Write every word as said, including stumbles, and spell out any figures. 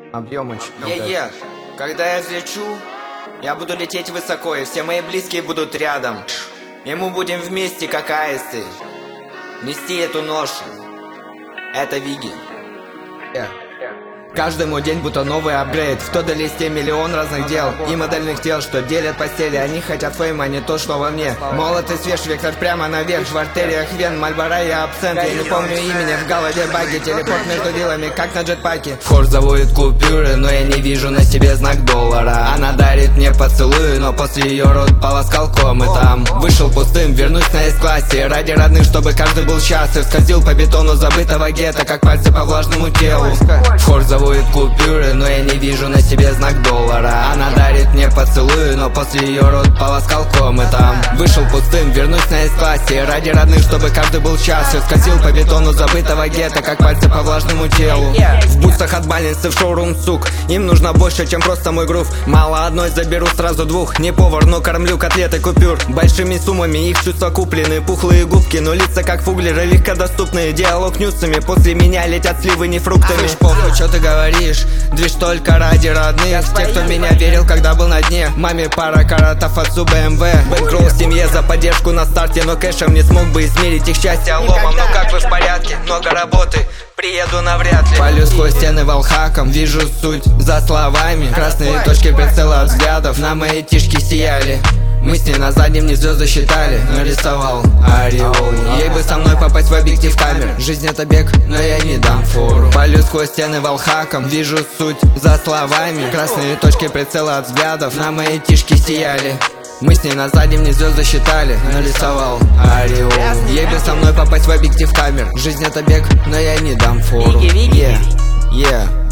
Объем очень. Е-е, когда я взлечу, я буду лететь высоко, и все мои близкие будут рядом. И мы будем вместе, как аисты, нести эту ношу. Это Виги. Yeah. Каждый мой день будто новый апгрейд. В той листе миллион разных дел и модельных тел, что делят постели. Они хотят фейма, а не то, что во мне. Молот и свеж, вектор прямо наверх. В артериях вен, Мальбора и абсент. Я не помню имени, в голове баги. Телепорт между вилами, как на джетпаке. Форд заводит купюры, но я не вижу на себе знак доллара. Она дарит мне поцелуи, но после ее рот полоскал ком. И там вышел пустым, вернусь на S-классе. Ради родных, чтобы каждый был счастлив. Скользил по бетону забытого гетто, как пальцы по влажному телу. Форд заводит купюры, но я не вижу на себе знак доллара. Она дарит мне поцелуи, но после ее рот полоскал ком. И там вышел пустым, вернусь на S-классе. Ради родных, чтобы каждый был счастлив. Скользил по бетону забытого гетто, как пальцы по влажному телу. В бустах от бальницы в шоурум, сук. Им нужно больше, чем просто мой грув. Мало одной, заберу сразу двух. Не повар, но кормлю котлеты купюр. Большими суммами их чувства куплены. Пухлые губки, но лица как фуглеры легкодоступные. Диалог нюсами, после меня летят сливы, не фруктами. Похуй, что ты говоришь, движ только ради родных. Тех, кто меня верил, когда был на дне. Маме пара каратов, отцу бэ эм вэ. Бэнкролл семье за поддержку на старте, но кэшем не смог бы измерить их счастье ломом. Но как вы в порядке? Много работы, приеду навряд ли. Полю сквозь стены волхаком, вижу суть за словами. Красные точки прицела от взглядов на мои тишки сияли. Мы с ней на заднем не звезды считали, нарисовал ореол. Ей бы со мной попасть в объектив камер. Жизнь это бег, но я не дам фору. Полю сквозь стены волхаком, вижу суть за словами. Красные точки прицела от взглядов на мои тишки сияли. Мы с ней на заднем не звезды считали, нарисовал ореол. Ей бы со мной попасть в объектив камер. Жизнь это бег, но я не дам фору. Виги, Виги. Yeah, yeah.